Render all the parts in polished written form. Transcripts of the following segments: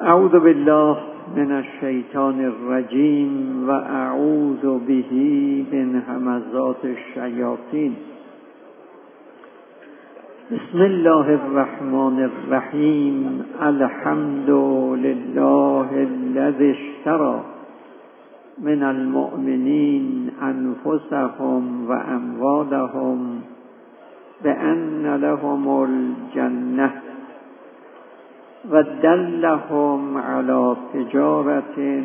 اعوذ بالله من الشیطان الرجیم و اعوذ به من همزات الشیاطین. بسم الله الرحمن الرحیم. الحمد لله الذی اشتری من المؤمنین انفسهم و اموالهم بأن لهم الجنة و دلهم على تجارة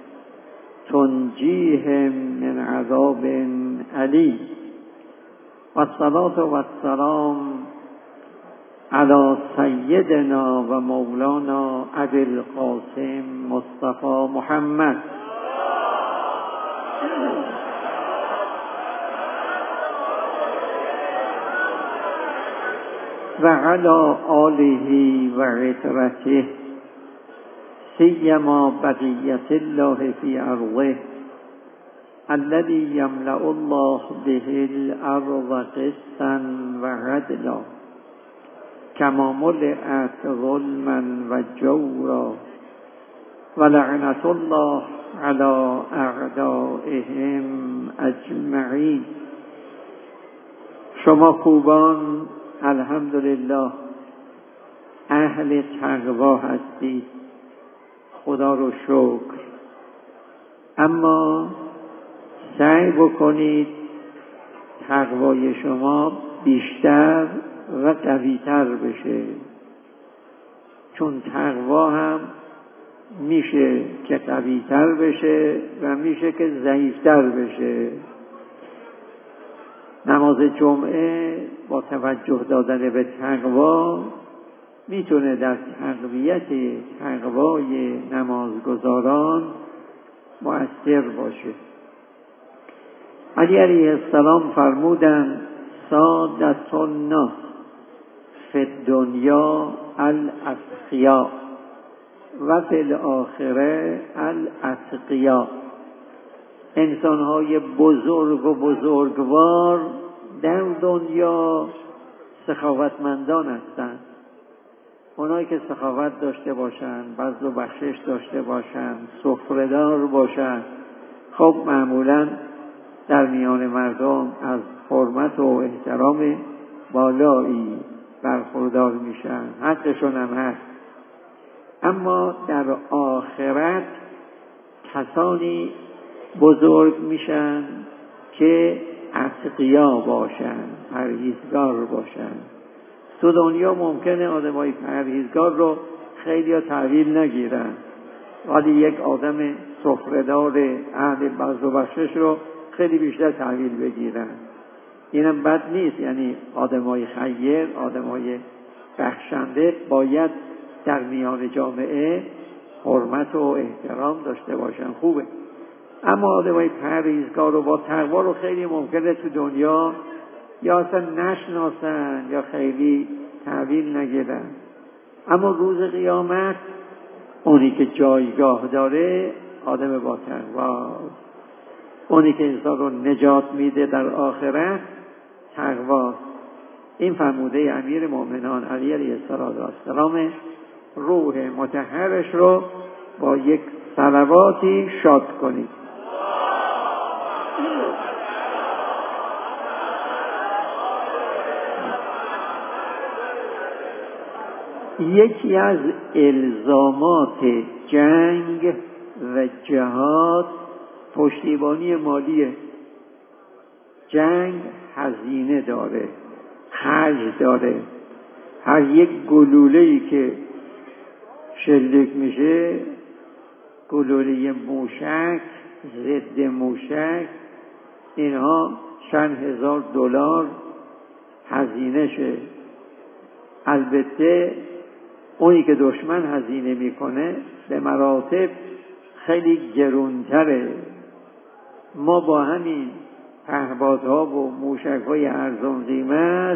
تنجیهم من عذاب علیم. والصلاة والسلام على سیدنا و مولانا ابی القاسم مصطفی محمد و علی آله و عترته سیما بقیت الله فی ارضه الذی یملأ الله به الارض قسطا و عدلا کما ملئت ظلما و جورا و لعنة الله علی اعدائهم اجمعین. شما خوبان الحمدلله اهل تقوا هستید، خدا رو شکر. اما سعی بکنید تقوای شما بیشتر و قوی‌تر بشه، چون تقوا هم میشه که قوی‌تر بشه و میشه که ضعیف‌تر بشه. نماز جمعه با توجه دادن به تقوا میتونه در تقویت تقوای نمازگزاران مؤثر باشه. علی علیه السلام فرمودند سادة الناس فی الدنیا الاتقیاء و فی الاخره الاتقیاء. انسان‌های بزرگ و بزرگوار در دنیا سخاوتمندان هستند. اونایی که سخاوت داشته باشند، بذل و بخشش داشته باشند، سفره‌دار باشند، خب معمولاً در میان مردم از حرمت و احترام بالایی برخوردار میشن، حقشون هم هست. اما در آخرت کسانی بزرگ میشن که اتقیا باشن، پرهیزگار باشن. تو دنیا ممکنه آدمای پرهیزگار رو خیلی ها تحویل نگیرن، ولی یک آدم سفره‌دار اهل بذل و بخشش رو خیلی بیشتر تحویل بگیرن. اینم بد نیست، یعنی آدمای خیر، آدمای بخشنده باید در میان جامعه حرمت و احترام داشته باشن، خوبه. اما آدمای پرهیزگار و با تقوا رو خیلی ممکنه تو دنیا یا اصلا نشناسن یا خیلی تحویل نگیرن. اما روز قیامت اونی که جایگاه داره آدم با تقواست. اونی که انسان رو نجات میده در آخرت تقواست. این فرموده امیر مومنان علی علیه السلام. روح مطهرش رو با یک صلواتی شاد کنید. یکی از الزامات جنگ و جهاد پشتیبانی مالیه. جنگ هزینه داره، خرج داره. هر یک گلوله‌ای که شلیک میشه، گلوله موشک، ضد موشک، اینها چند هزار دلار هزینه شه. البته اونی که دشمن هزینه میکنه به مراتب خیلی گرونتره. ما با همین پهپادها و موشک‌های ارزان قیمت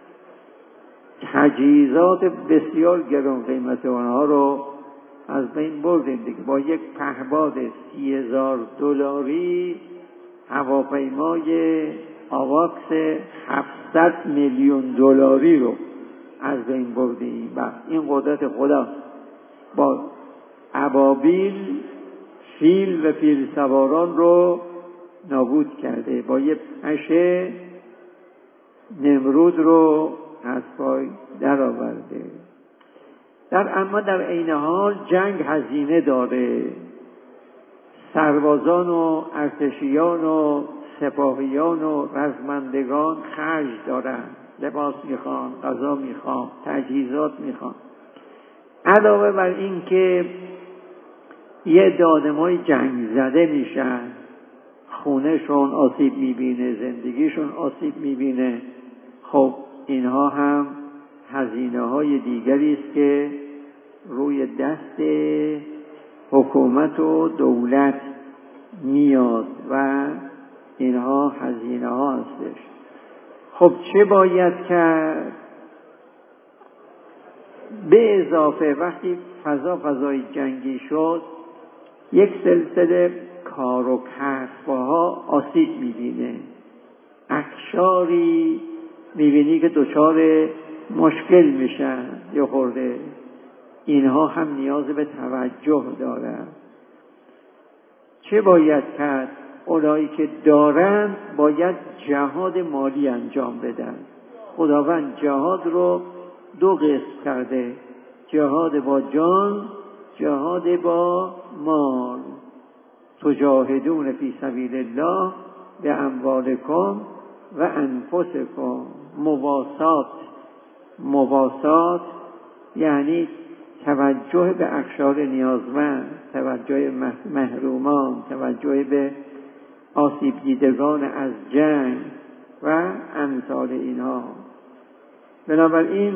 تجهیزات بسیار گران قیمت آنها رو از بین بردیم دیگه. با یک پهپاد 30,000 دلاری هواپیمای آواکس 700 میلیون دلاری رو از بین بردیم. و این قدرت خدا با ابابیل فیل و فیل سواران رو نابود کرده، با یه پشه نمرود رو از پای در آورده. اما در عین حال جنگ هزینه داره. سربازان و ارتشیان و سپاهیان و رزمندگان خرج دارن، لباس میخوان، غذا میخوان، تجهیزات میخوان. علاوه بر این که یه آدمای جنگ زده میشن، خونهشون آسیب میبینه، زندگیشون آسیب میبینه. خب اینها هم هزینه های دیگری است که روی دست حکومت و دولت میاد و اینها هزینه ها هستش. خب چه باید کرد؟ به اضافه وقتی فضای جنگی شد، یک سلسله کار و کسب‌ها آسیب می‌بینه. اقشاری می‌بینی که دچار مشکل میشن یا خورده. اینها هم نیاز به توجه دارن. چه باید کرد؟ اونایی که دارن باید جهاد مالی انجام بدن. خداوند جهاد رو دو قسم کرده: جهاد با جان، جهاد با مال. تجاهدون فی سبیل الله به اموالکم و انفسکم. مواسات یعنی توجه به اقشار نیازمند، توجه محرومان، توجه به آسیب دیدگان از جنگ و امثال اینها. بنابراین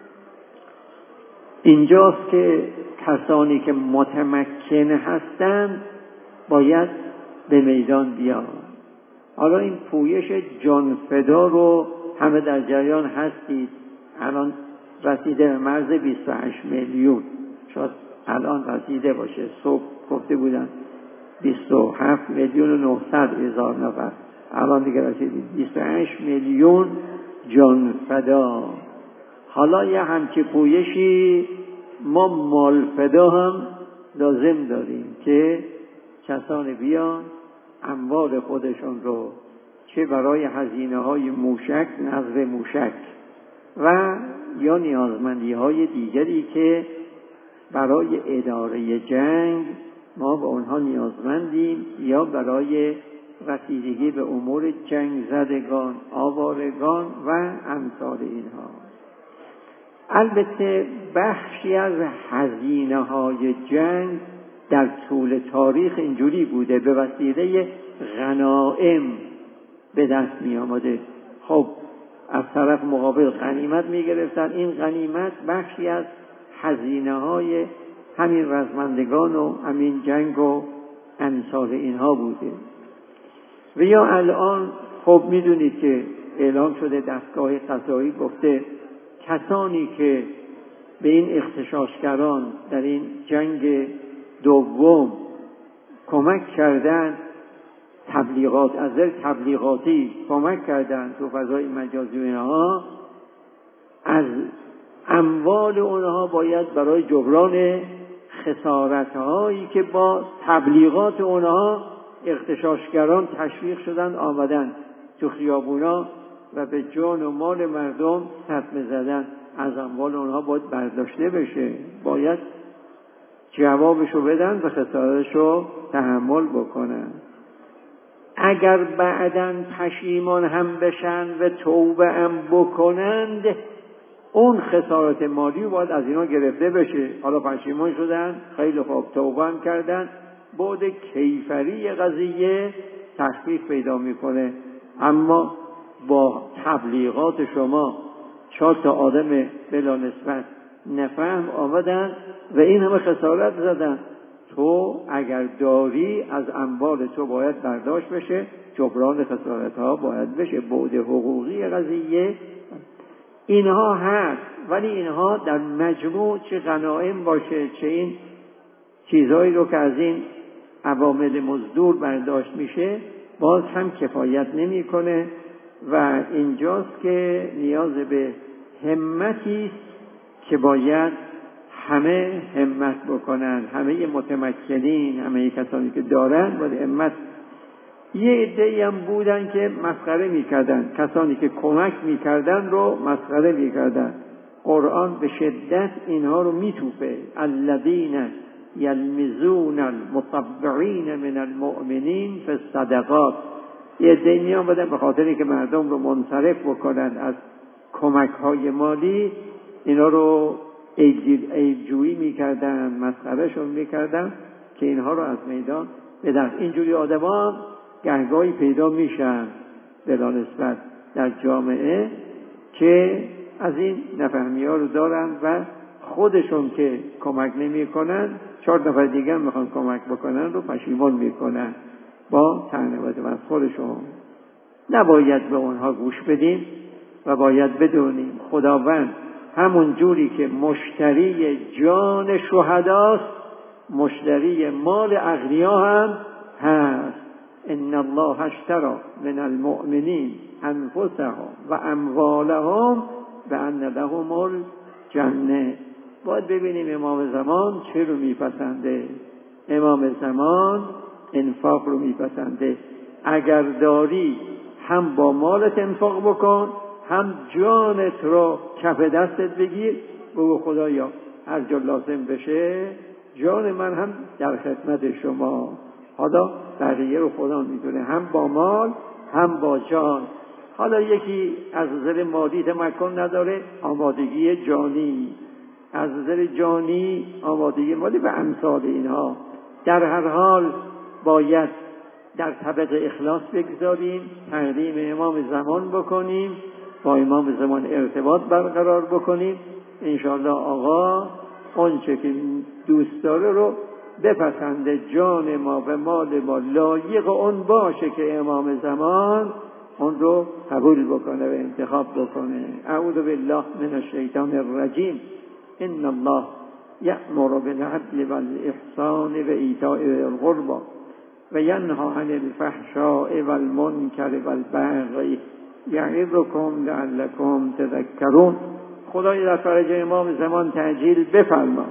اینجاست که کسانی که متمکن هستند باید به میدان بیان. حالا این پویش جانفدا رو همه در جریان هستید. الان رسیده به مرز 28 میلیون، شاید الان رسیده باشه. صبح گفته بودن 27 میلیون و 900 هزار نفر، الان دیگه رسیدیم 28 میلیون جانفدا. حالا یه همچی پویشی ما مالفدا هم لازم داریم که کسانی بیان اموال خودشون رو چه برای هزینه های موشک، نظر موشک و یا نیازمندی های دیگری که برای اداره جنگ ما به اونها نیازمندیم، یا برای رسیدگی به امور جنگ زدگان، آوارگان و امثال اینها. البته بخشی از هزینه های جنگ در طول تاریخ اینجوری بوده، به وسیله غنائم به دست می آمده. خب از طرف مقابل غنیمت می گرفتن. این غنیمت بخشی از هزینه های همین رزمندگان و همین جنگ و امثال اینها بوده. و یا الان خب می دونید که اعلام شده، دستگاه قضایی گفته کسانی که به این اغتشاشگران در این جنگ دوم کمک کردن، تبلیغات از نظر تبلیغاتی کمک کردن تو فضای مجازی اینها، از اموال اونها باید برای جبران خسارت‌هایی که با تبلیغات اونها اغتشاشگران تشویق شدن آمدن تو خیابونا و به جان و مال مردم صدمه زدن، از اموال اونها باید برداشته بشه، باید جوابشو بدن و خسارتشو تحمل بکنن. اگر بعداً پشیمان هم بشن و توبه هم بکنند، اون خسارت مالی باید از اینا گرفته بشه. حالا پشیمان شدن، خیلی خوب، توبه هم کردن، بعد کیفری قضیه تخفیف پیدا میکنه. اما با تبلیغات شما 4 تا آدم بلا نسبت نفهم آمدن و این همه خسارت زدن، تو اگر داری از اموال تو باید برداشت بشه، جبران خسارت ها باید بشه. بعد حقوقی قضیه اینها هست، ولی اینها در مجموع چه غنایم باشه، چه این چیزهایی رو که از این عوامل مزدور برداشت میشه، باز هم کفایت نمیکنه. و اینجاست که نیاز به همتی است که باید همه همت بکنن، همه متمکنین، همه کسانی که دارن باید همت. یه عده‌ای هم بودن که مسخره میکردن، کسانی که کمک میکردن رو مسخره میکردن. قرآن به شدت اینها رو میتوپه. الذین یلمزون المطوعین من المؤمنین فی الصدقات. یه عده‌ای میآمدن به خاطری که مردم رو منصرف بکنن از کمک‌های مالی، اینا رو عیب‌جویی میکردن، مسخرهشون میکردن که اینها رو از میدان بدن. اینجوری آدمان گهگاهی پیدا میشن بلا نسبت در جامعه که از این نفهمی ها رو دارن و خودشون که کمک نمی کنن 4 نفر دیگه میخوان کمک بکنن رو پشیمان میکنن با تنبیه و خودشون. نباید به اونها گوش بدیم و باید بدونیم خداوند همون جوری که مشتری جان شهداست، مشتری مال اغنیا هم هست. ان الله اشتری من المؤمنین انفسهم و اموالهم بان لهم الجنه. باید ببینیم امام زمان چه رو میپسنده. امام زمان انفاق رو میپسنده. اگر داری هم با مالت انفاق بکن، هم جانت رو کف دستت بگیر، بگو خدایا هر جا لازم بشه جان من هم در خدمت شما. حالا بقیه رو خدا میدونه، هم با مال هم با جان. حالا یکی از نظر مالی تمکن نداره، آمادگی جانی، از نظر جانی آمادگی مالی و امثال اینها. در هر حال باید در طبق اخلاص بگذاریم، تقدیم امام زمان بکنیم، با امام زمان ارتباط برقرار بکنیم. انشاءالله آقا اونچه که دوست داره رو بپسنده، جان ما و مال ما لایق اون باشه که امام زمان اون رو قبول بکنه و انتخاب بکنه. اعوذ بالله من الشیطان الرجیم. ان الله یأمر بالعدل والإحسان وإیتاء ذی القربى و ینهی عن الفحشاء والمنکر والبغی یعظکم لعلکم تذکرون. خدای در فرج امام زمان تعجیل بفرما.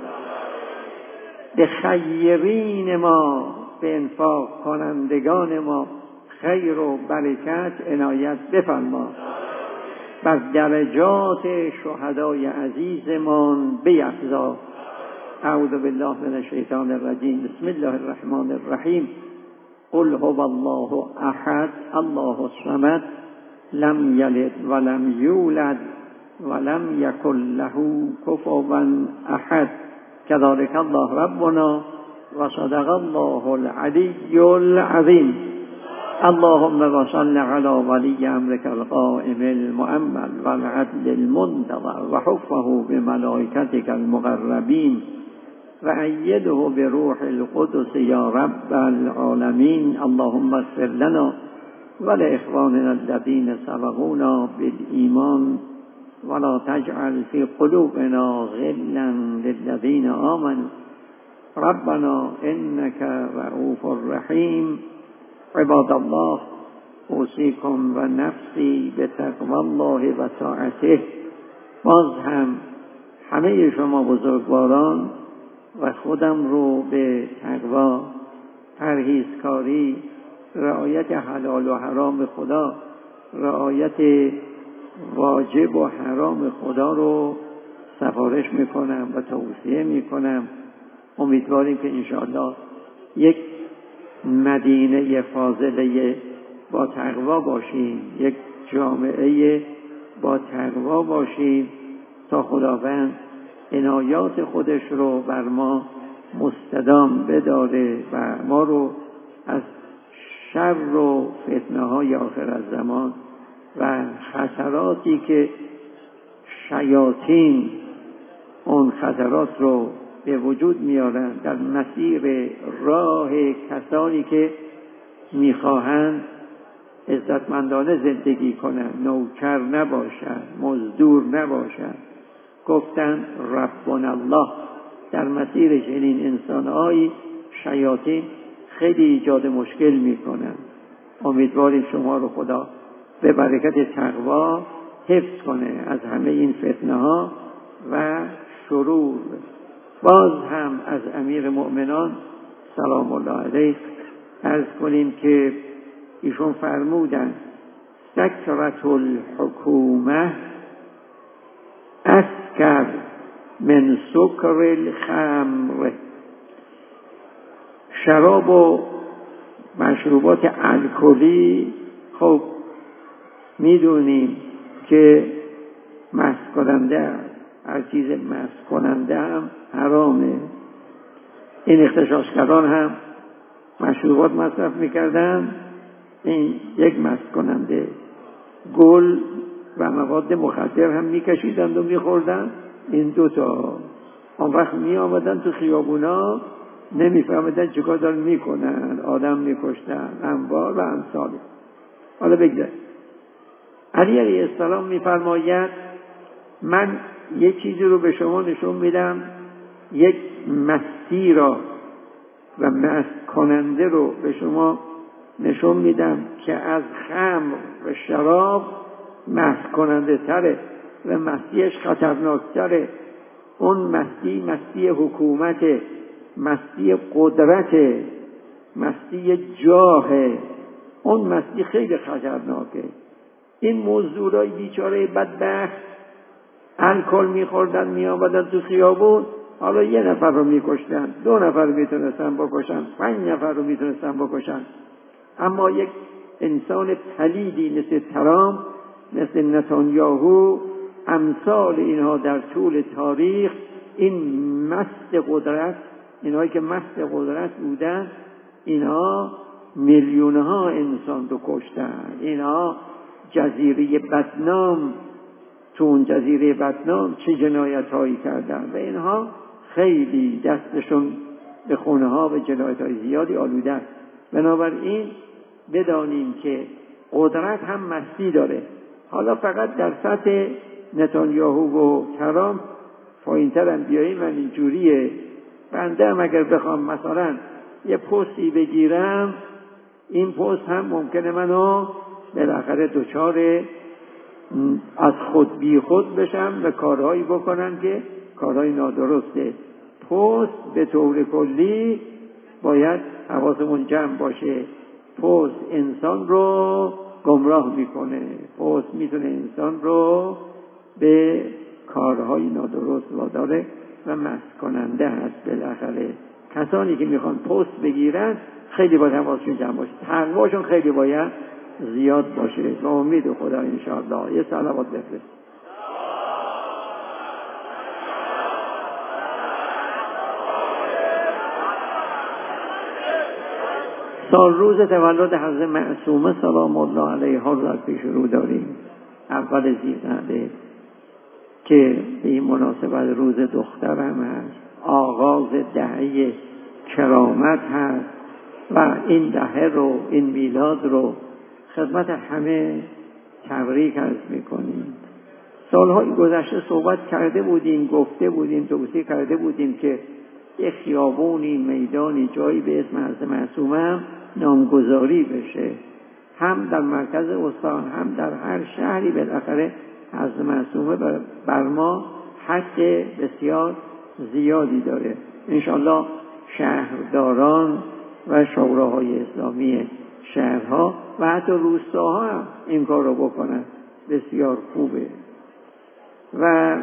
به خیرین ما، به انفاق کنندگان ما خیر و برکت عنایت بفرما. بر درجات شهدای عزیزمان بیفزا. اعوذ بالله من الشیطان الرجیم. بسم الله الرحمن الرحیم. قل هو الله احد الله الصمد لم یلد ولم یولد ولم یکن له کفوا احد. کذلک الله ربنا و صدق الله العلی العظیم. اللهم و صل علی ولی امرک القائم المؤمل والعدل المنتظر و حفظه بملائکتک المقربین و ایده بروح القدس یا رب العالمین. اللهم اغفر لنا ولاخواننا الذین سبقونا بالایمان ولا تجعل في قلوبنا غلا للذین آمنوا ربنا انك رؤوف رحیم. عباد الله اوصیکم و نفسی بتقوی الله و طاعته. باز هم همه شما بزرگواران و خودم رو به تقوی، پرهیزکاری، رعایت حلال و حرام خدا، رعایت واجب و حرام خدا رو سفارش میکنم و توصیه میکنم. امیدواریم که انشاءالله یک مدینه فاضله با تقوا باشیم، یک جامعه با تقوا باشیم تا خداوند عنایات خودش رو بر ما مستدام بداره و ما رو از شر و فتنه های آخر الزمان و خطراتی که شیاطین اون خطرات رو به وجود میارن در مسیر راه کسانی که میخواهند عزتمندانه زندگی کنند، نوکر نباشند، مزدور نباشند. گفتن ربنا الله. در مسیر چنین انسانهایی شیاطین خیلی ایجاد مشکل میکنند. امیدواریم شما رو خدا به برکت تقوا حفظ کنه از همه این فتنه ها و شرور. باز هم از امیر مؤمنان سلام الله علیه عرض کنیم که ایشون فرمودن سکرت الحکومه اسکر من سکر الخمر. شراب و مشروبات الکلی خب میدونیم که مست کننده است، هر چیز مست کننده هم حرامه. این اغتشاشگران هم مشروبات مصرف میکردن، این یک مست کننده. گل و مواد مخدر هم میکشیدند و میخوردن، این دوتا. آن وقت میآمدن تو خیابونا نمیفهمیدن چیکار دارن میکنن، آدم میکشتن، انبار و امثال. حالا بگذار علی علیه السلام میفرماید من یک چیزی رو به شما نشون میدم، یک مستی را و مست کننده رو به شما نشون میدم که از خمر و شراب مست کننده تره و مستیش خطرناک تره. اون مستی حکومت، مستی قدرت، مستی جاه، اون مستی خیلی خطرناکه. این موضوعای بیچاره بدبخت الکل میخوردن میآمدن تو خیابون، حالا 1 نفر رو میکشتن، 2 نفر میتونستن بکشن، 5 نفر رو میتونستن بکشن. اما یک انسان پلیدی مثل ترامپ، مثل نتانیاهو، امثال اینها در طول تاریخ، این مست قدرت، اینهایی که مست قدرت بودن، اینها میلیونها انسان رو کشتن. اینها جزیره بدنام، تو اون جزیره بدنام چه جنایت هایی کردن و اینها خیلی دستشون به خونه ها و جنایت های زیادی آلوده است. بنابراین بدانیم که قدرت هم مستی داره. حالا فقط در سطح نتانیاهو و ترامپ پایین‌تر هم بیاییم و اینجوریه. بنده هم اگر بخوام مثلا یه پستی بگیرم، این پست هم ممکنه منو بالاخره دچار از خود بی خود بشم و کارهایی بکنم که کارهای نادرسته. پست به طور کلی باید حواسمون جمع باشه. پست انسان رو گمراه میکنه، پست میتونه انسان رو به کارهای نادرست واداره و مست کننده هست. بالاخره کسانی که میخوان پست بگیرن خیلی باید حواسشون جمع باشه، تقواشون خیلی باید زیاد باشه. با امید خدا انشاءالله. یه صلوات بفرست. سال روز تولد حضرت معصومه سلام الله علیها رو در پیش رو داریم، اول ذی‌قعده، که به این مناسبت روز دختر هم هست، آغاز دهه کرامت هست و این دهه رو، این میلاد رو خدمت همه تبریک عرض میکنیم. سالهای گذشته صحبت کرده بودیم، گفته بودیم، توصیه کرده بودیم که یک خیابونی، میدانی، جایی به اسم حضرت معصومه هم نامگذاری بشه، هم در مرکز استان هم در هر شهری. بالاخره حضرت معصومه بر ما حق بسیار زیادی داره. انشالله شهرداران و شوراهای اسلامی شهرها و حتی روستاها هم این کار رو بکنن، بسیار خوبه. و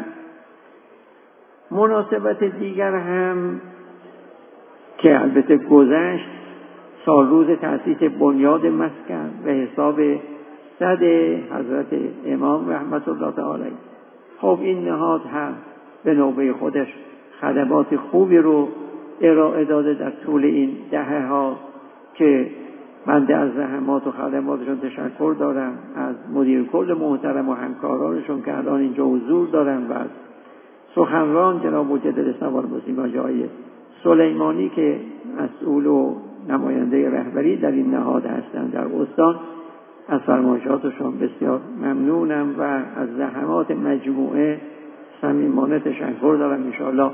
مناسبت دیگر هم که البته گذشت، سال روز تأسیس بنیاد مسکن به حساب صد حضرت امام رحمت الله تعالی. خب این نهاد هم به نوبه خودش خدمات خوبی رو ارائه داده در طول این دهه ها که بنده از زحمات و خدماتشون تشکر دارم، از مدیر کل محترم و همکارانشون که الان اینجا حضور دارن و از سخنران جناب مجدد سوار مسلم جای سلیمانی که مسئول و نماینده رهبری در این نهاد هستند در استان. از فرمایشاتشون بسیار ممنونم و از زحمات مجموعه صمیمانه تشکر دارم. انشاءالله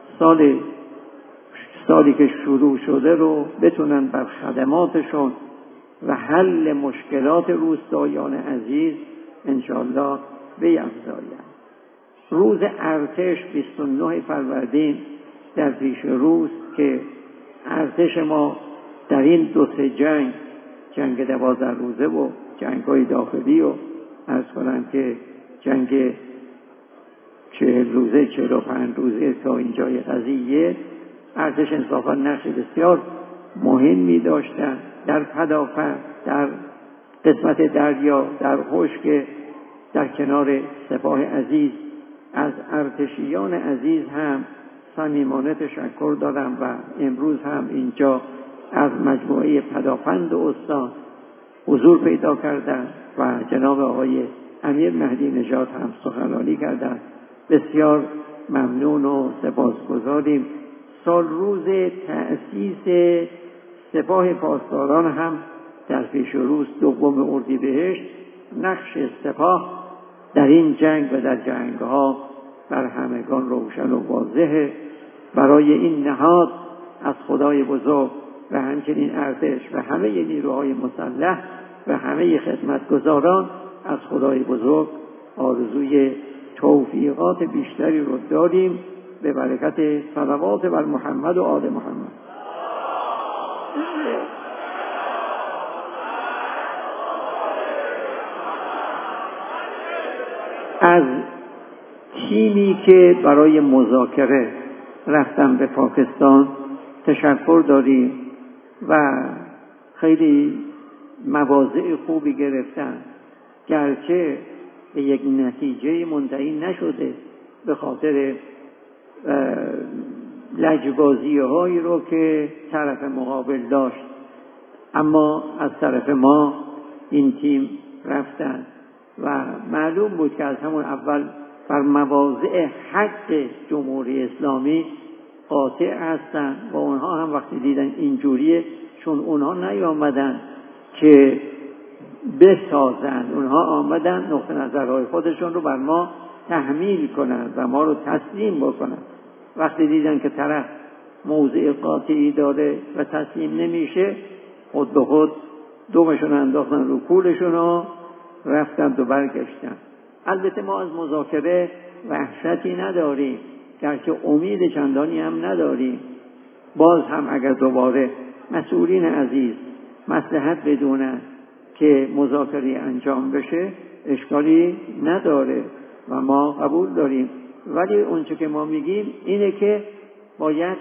سالی که شروع شده رو بتونن بر خدماتشون و حل مشکلات روستایان عزیز انشاءالله بیفزاین. روز ارتش 29 فروردین در پیش روست که ارتش ما در این 2-3 جنگ 12 روزه و جنگ‌های داخلی و عرض کنم که جنگ 40 روزه 45 روزه تا اینجای قضیه ارتش انصافا نقش بسیار مهمی داشتن در پدافند، در قسمت دریا، در خشک، در کنار سپاه عزیز. از ارتشیان عزیز هم صمیمانه تشکر دارم و امروز هم اینجا از مجموعه پدافند استان حضور پیدا کردن و جناب آقای امیر مهدی نژاد هم سخنرانی کردن. بسیار ممنون و سپاسگزاریم. سال روز تأسیس سپاه پاسداران هم در پیش روز 2 اردیبهشت. نقش سپاه در این جنگ و در جنگ‌ها بر همگان روشن و واضحه. برای این نهاد از خدای بزرگ و همچنین ارتش و همه نیروهای مسلح و همه خدمتگزاران از خدای بزرگ آرزوی توفیقات بیشتری رو داریم به برکت صلوات بر محمد و آل محمد. از تیمی که برای مذاکره رفتن به پاکستان تشکر داریم و خیلی مواضع خوبی گرفتن، گرچه به یک نتیجه منتهی نشده به خاطر لجبازی‌هایی رو که طرف مقابل داشت، اما از طرف ما این تیم رفتن و معلوم بود که از همون اول بر مواضع حق جمهوری اسلامی قاطع هستن و اونها هم وقتی دیدن اینجوریه، چون اونها نیامدن که بسازن، اونها آمدن نقطه نظرهای خودشون رو بر ما تحمیل کنن و ما رو تسلیم بکنن. وقتی دیدن که طرف موضع قاطعی داره و تسلیم نمیشه، خود به خود دومشون انداختن رو کولشون و رفتن و برگشتن. البته ما از مذاکره وحشتی نداریم، گرچه امید چندانی هم نداریم. باز هم اگر دوباره مسئولین عزیز مصلحت بدونن که مذاکره انجام بشه اشکالی نداره و ما قبول داریم، ولی اونچه که ما میگیم اینه که باید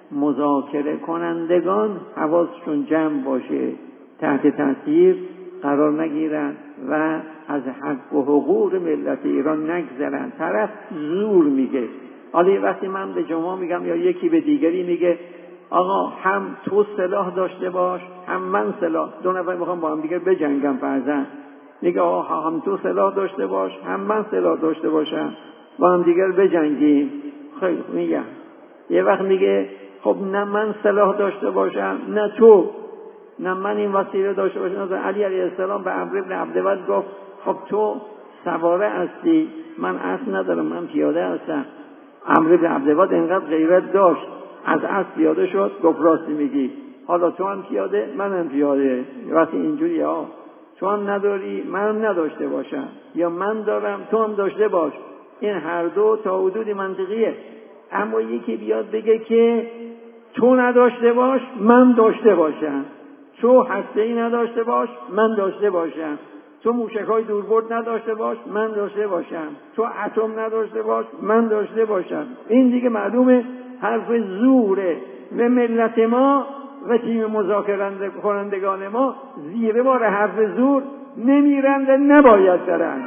مذاکره کنندگان حواسشون جمع باشه، تحت تاثیر قرار نگیرن و از حق و حقوق ملت ایران نگذرن. طرف زور میگه. حالا وقتی من به شما میگم یا یکی به دیگری میگه آقا هم تو سلاح داشته باش هم من سلاح، 2 نفر میخوام با هم دیگر بجنگم فرضاً، میگه آقا هم تو سلاح داشته باش هم من سلاح داشته باشم با هم دیگر بجنگیم. خیلی میگم یه وقت میگه خب نه من سلاح داشته باشم نه تو، نه من این وسیله داشته باشم. علی علیه السلام به عمرو بن عبدود گفت خب تو سواره هستی من اسب ندارم، من پیاده هستم. عمرو بن عبدود اینقدر غیرت داشت از اسب پیاده شد، گفت راستی میگی، حالا تو هم پیاده منم پیاده. وقتی اینجوری ها تو هم نداری منم نداشته باشم، یا من دارم تو هم داشته باش، این هر دو تا حدودی منطقیه. اما یکی بیاد بگه که تو نداشته باش من داشته باشم، تو هسته‌ای نداشته باش من داشته باشم، تو موشک‌های دوربرد نداشته باش من داشته باشم، تو اتم نداشته باش من داشته باشم، این دیگه معلومه حرف زوره و ملت ما و تیم مذاکره کنندگان ما زیر بار حرف زور نمیرن و نباید برن.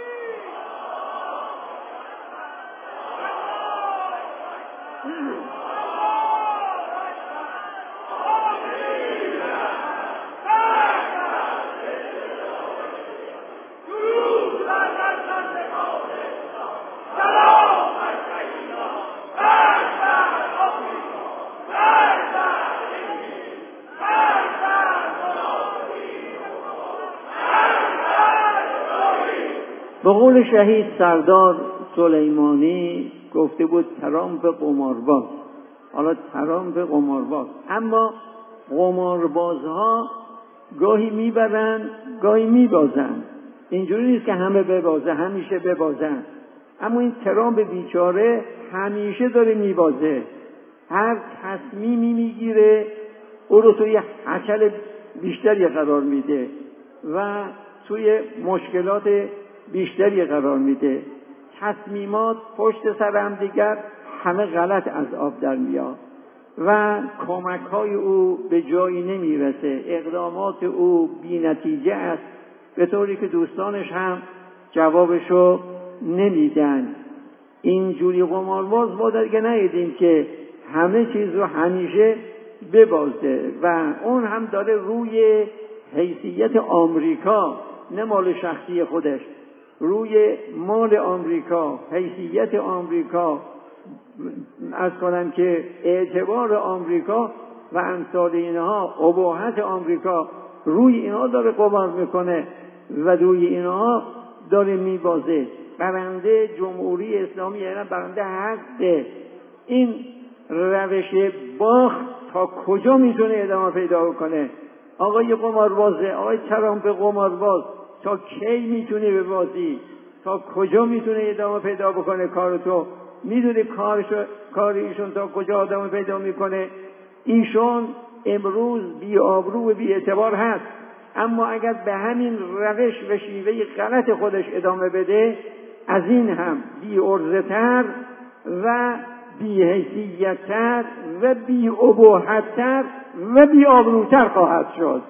به قول شهید سردار سلیمانی گفته بود ترامپ قمارباز. حالا ترامپ قمارباز، اما قماربازها گاهی میبرن گاهی میبازن، اینجوری نیست که همه ببازه همیشه ببازن. اما این ترامپ بیچاره همیشه داره میبازه، هر تصمیمی میگیره او رو توی هچل بیشتری قرار میده و توی مشکلات بیشتری قرار میده. تصمیمات پشت سر هم دیگر همه غلط از آب در میاد و کمک‌های او به جایی نمیرسه. اقدامات او بی‌نتیجه است، به طوری که دوستانش هم جوابشو نمیدن. اینجوری قمارباز ما دیگه ندیدیم که همه چیز رو همیشه ببازه و اون هم داره روی حیثیت آمریکا، نه مال شخصی خودش، روی مال آمریکا، حیثیت آمریکا، عرض کنم که اعتبار آمریکا و امثال اینها، اباحت آمریکا، روی اینها داره قمار میکنه و روی اینها داره میبازه. برنده جمهوری اسلامی یعنی برنده حق. این روش باخت تا کجا میتونه ادامه پیدا کنه؟ آقای قماربازه، آقای ترامپ قمارباز، تا کی میتونه ببازی؟ تا کجا میتونه ادامه پیدا بکنه کار تو؟ میدونی کار ایشون تا کجا ادامه پیدا میکنه؟ ایشون امروز بی آبرو و بی اعتبار هست، اما اگر به همین روش و شیوه غلط خودش ادامه بده، از این هم بی عرضه‌تر و بی حیثیت‌تر و بی اباحت‌تر و بی آبروتر خواهد شد.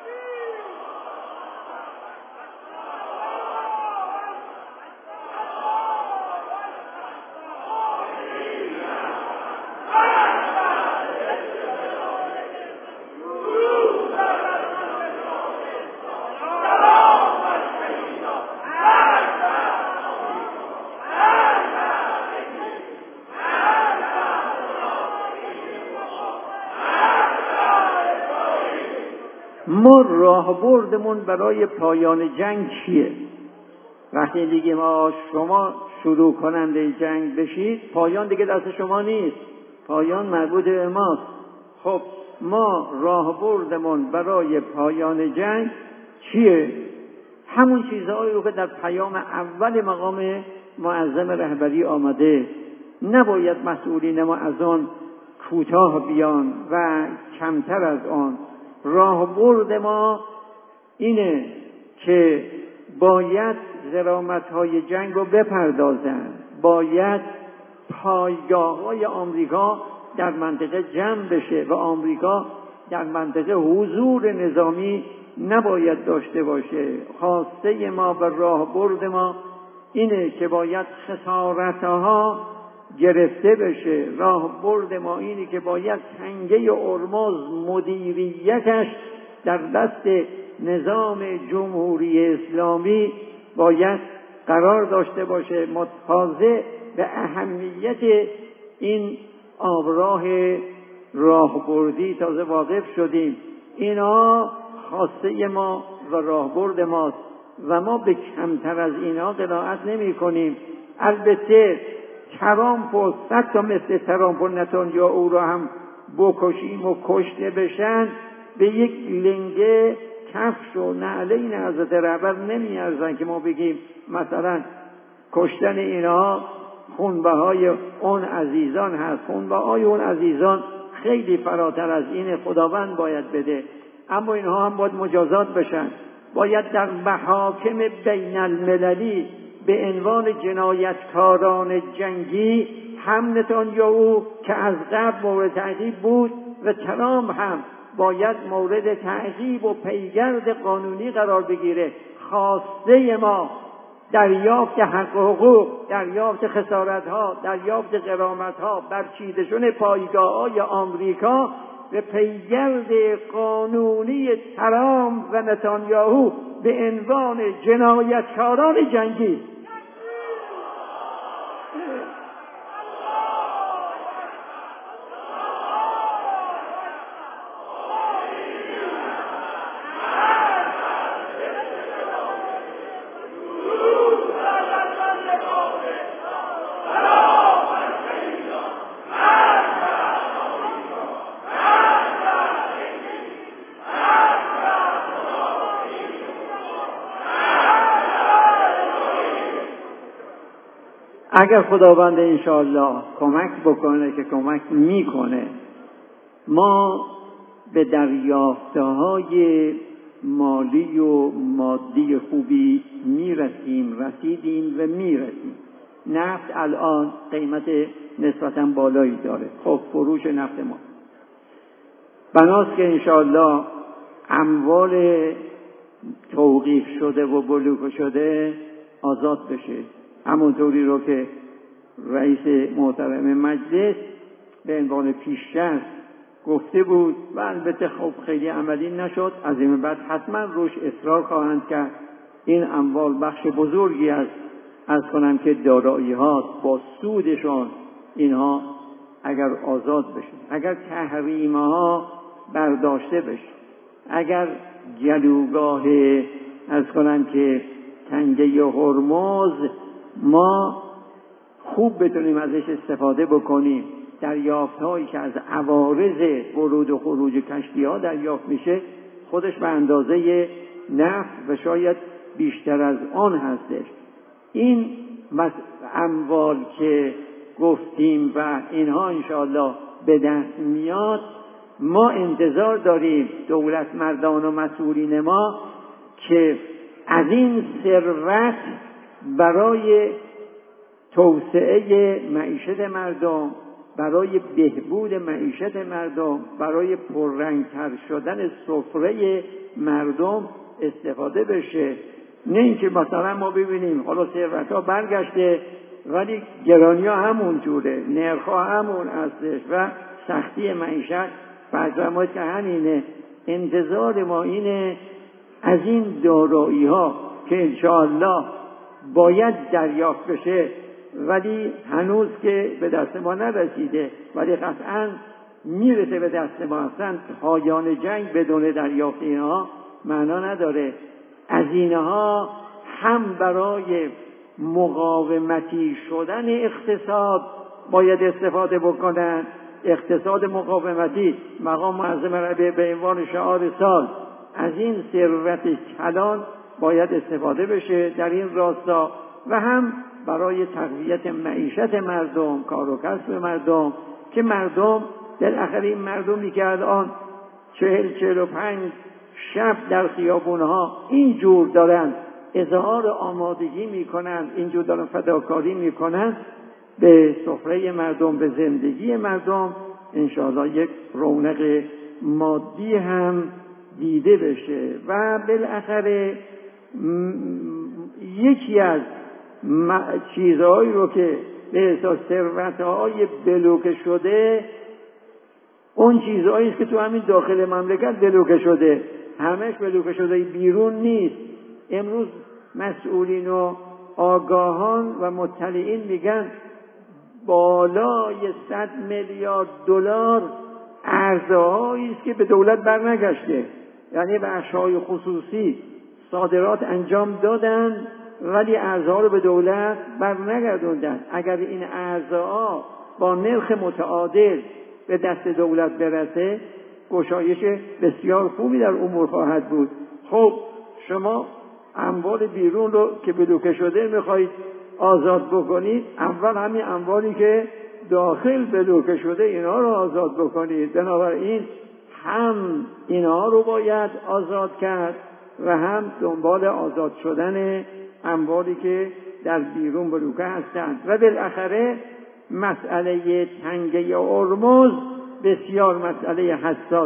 ما راهبردمون برای پایان جنگ چیه؟ وقتی دیگه ما شما شروع کننده جنگ بشید، پایان دیگه دست شما نیست، پایان مربوط به ماست. خب ما راهبردمون برای پایان جنگ چیه؟ همون چیزهایی رو که در پیام اول مقام معظم رهبری آمده. نباید مسئولین ما از آن کوتاه بیان و کمتر از آن. راهبرد ما اینه که باید غرامت‌های جنگ رو بپردازن، باید پایگاه‌های آمریکا در منطقه جمع بشه و آمریکا در منطقه حضور نظامی نباید داشته باشه. خواسته ما و راهبرد ما اینه که باید خسارت‌ها گرفته بشه. راهبرد ما اینه که باید تنگه هرمز مدیریتش در دست نظام جمهوری اسلامی باید قرار داشته باشه. متواضع به اهمیت این آبراه راهبردی تازه واقف شدیم. اینا خواسته ما و راهبرد ماست و ما به کمتر از اینا قناعت نمی کنیم. البته ترامپ و 100 تا مثل ترامپ و نتانیاهو را هم بکشیم و کشته بشن، به یک لنگه کفش و نعلین حضرت رهبر نمیارزن که ما بگیم مثلا کشتن اینها خونبهای اون عزیزان هست. خونبهای اون عزیزان خیلی فراتر از این خداوند باید بده، اما اینها هم باید مجازات بشن. باید در محاکم بین المللی به عنوان جنایتکاران جنگی هم نتانیاهو که از قبل مورد تعقیب بود و ترامپ هم باید مورد تعقیب و پیگرد قانونی قرار بگیره. خواسته ما دریافت حق و حقوق، دریافت خسارت‌ها، دریافت غرامت‌ها، برچیدشون پایگاه‌های آمریکا به پیگرد قانونی ترامپ و نتانیاهو به عنوان جنایتکاران جنگی. اگر خداوند انشاءالله کمک بکنه که کمک میکنه، ما به دریافته‌های مالی و مادی خوبی رسیدیم و میرسیم. نفت الان قیمت نسبتاً بالایی داره. خب فروش نفت ما بناست که انشاءالله اموال توقیف شده و بلوک شده آزاد بشه، همونطوری رو که رئیس محترم مجلس به عنوان پیش‌شرط گفته بود و البته خب خیلی عملی نشد. از این بعد حتما روش اصرار خواهند کرد. این اموال بخش بزرگی از کنم که دارایی ها با سودشون اینها اگر آزاد بشه، اگر تحریم ها برداشته بشه، اگر گلوگاه از کنم که تنگه هرمز ما خوب بتونیم ازش استفاده بکنیم، دریافت هایی که از عوارض ورود و خروج کشتی ها دریافت میشه خودش به اندازه نفت و شاید بیشتر از آن هستش. این اموال که گفتیم و اینها انشاءالله به دست میاد، ما انتظار داریم دولت مردان و مسئولین ما که از این ثروت برای توسعه معیشت مردم، برای بهبود معیشت مردم، برای پررنگتر شدن سفره مردم استفاده بشه. نه اینکه مثلا ما ببینیم حالا ثروت ها برگشته ولی گرانی ها همون جوره، نرخ ها همون هستش و سختی معیشت فرزماید که همینه. انتظار ما اینه از این دارایی ها که انشاءالله باید دریافت بشه ولی هنوز که به دست ما نرسیده ولی قطعاً میرسه به دست ما. اصلا پایان جنگ بدون دریافت اینها معنا نداره. از اینها هم برای مقاومتی شدن اقتصاد باید استفاده بکنن. اقتصاد مقاومتی مقام معظم ربیع به عنوان شعار سال از این ثروت کلان باید استفاده بشه در این راستا، و هم برای تقویت معیشت مردم، کار و کسب مردم، که مردم بالاخره این مردمی که الان 40-45 شب در خیابونها اینجور دارن اظهار آمادگی میکنن، اینجور دارن فداکاری میکنن به سفره مردم، به زندگی مردم، انشاءالله یک رونق مادی هم دیده بشه. و بالاخره یکی از چیزهایی رو که به اساس ثروت‌های بلوکه شده اون چیزهایی است که تو همین داخل مملکت بلوکه شده، همش بلوکه شده، بیرون نیست. امروز مسئولین و آگاهان و مطلعین میگن بالای 100 میلیارد دلار ارزهایی است که به دولت برنگشته، یعنی بخش‌های خصوصی صادرات انجام دادن ولی ارزها رو به دولت برنگردوندن. اگر این ارزها با نرخ متعادل به دست دولت برسه گشایش بسیار خوبی در امور خواهد بود. خب شما اموال بیرون رو که بلوکه شده میخواید آزاد بکنید، اول همین اموالی که داخل بلوکه شده اینا رو آزاد بکنید. بنابراین هم اینا رو باید آزاد کرد و هم دنبال آزاد شدن اموالی که در بیرون بلوکه هستند. و بالاخره مسئله تنگه هرمز بسیار مسئله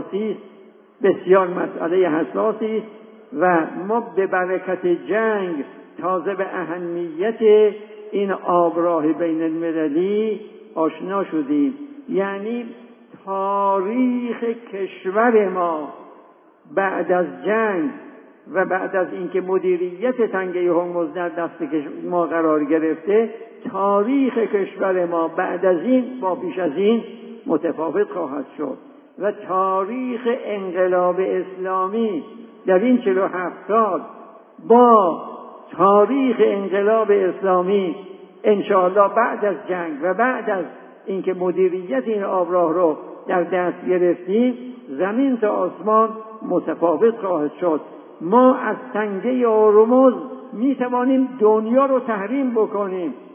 حساسی است و ما به برکت جنگ تازه به اهمیت این آبراه بین المللی آشنا شدیم. یعنی تاریخ کشور ما بعد از جنگ و بعد از اینکه مدیریت تنگه هرمز در دست ما قرار گرفته، تاریخ کشور ما بعد از این با پیش از این متفاوت خواهد شد و تاریخ انقلاب اسلامی در این 47 سال با تاریخ انقلاب اسلامی انشاءالله بعد از جنگ و بعد از اینکه مدیریت این آبراه رو در دست گرفتیم زمین تا آسمان متفاوت خواهد شد. ما از تنگه هرمز می توانیم دنیا رو تحریم بکنیم،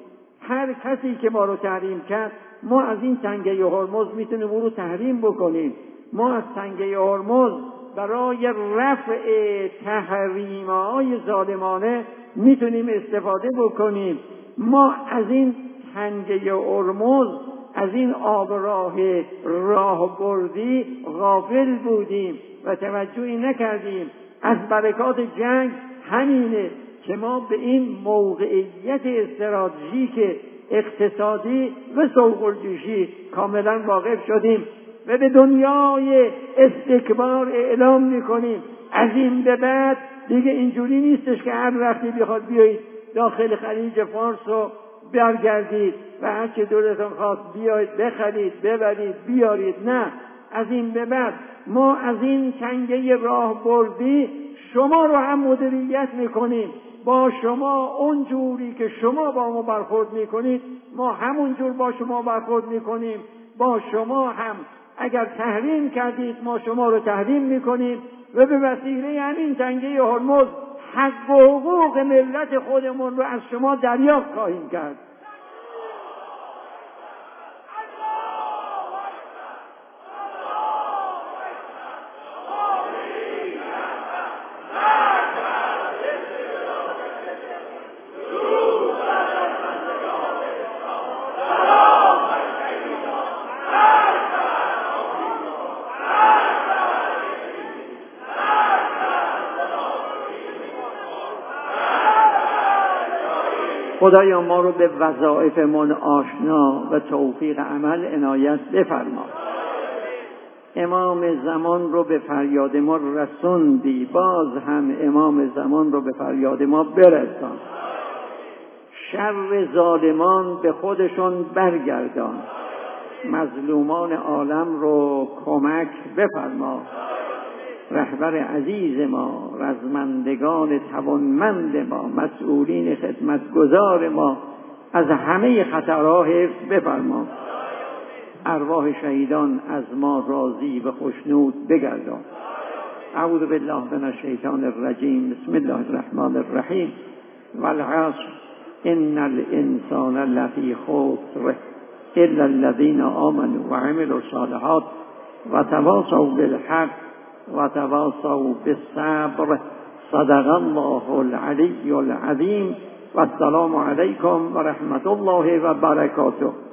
هر کسی که ما رو تحریم کرد، ما از این تنگه هرمز میتونیم او رو تحریم بکنیم. ما از تنگه هرمز برای رفع تحریم‌های ظالمانه میتونیم استفاده بکنیم. ما از این تنگه هرمز، از این آب راه بردی غافل بودیم و توجهی نکردیم. از برکات جنگ همینه که ما به این موقعیت استراتژیک اقتصادی و سوق‌الجوشی کاملا واقف شدیم و به دنیای استکبار اعلام میکنیم از این به بعد دیگه اینجوری نیستش که هر وقتی بخواد بیایید داخل خلیج فارس رو برگردید و هر چه دلتون خواست بیایید بخرید ببرید بیارید. نه، از این به بعد ما از این تنگه راه بردی شما رو هم مدیریت میکنیم. با شما اون جوری که شما با ما برخورد میکنید ما همون جور با شما برخورد میکنیم. با شما هم اگر تحریم کردید ما شما رو تحریم میکنیم و به وسیله همین تنگه هرمز حق و حقوق ملت خودمون رو از شما دریافت خواهیم کرد. خدایا ما رو به وظایفمون آشنا و توفیق عمل عنایت بفرما. امام زمان رو به فریاد ما رسوندی، باز هم امام زمان رو به فریاد ما برسان. شر ظالمان به خودشون برگردان. مظلومان عالم رو کمک بفرما. رهبر عزیز ما، رزمندگان توانمند ما، مسئولین خدمتگزار ما از همه خطرها حفظ بفرما. ارواح شهیدان از ما راضی و خوشنود بگردان. اعوذ بالله من الشیطان الرجیم. بسم الله الرحمن الرحیم. والعصر ان الانسان لفی خسر الا الذین آمنوا وعملوا الصالحات وتواصوا بالحق وتواصوا بالصبر. صدق الله العلی العظیم. و السلام علیکم و رحمت الله و برکاته.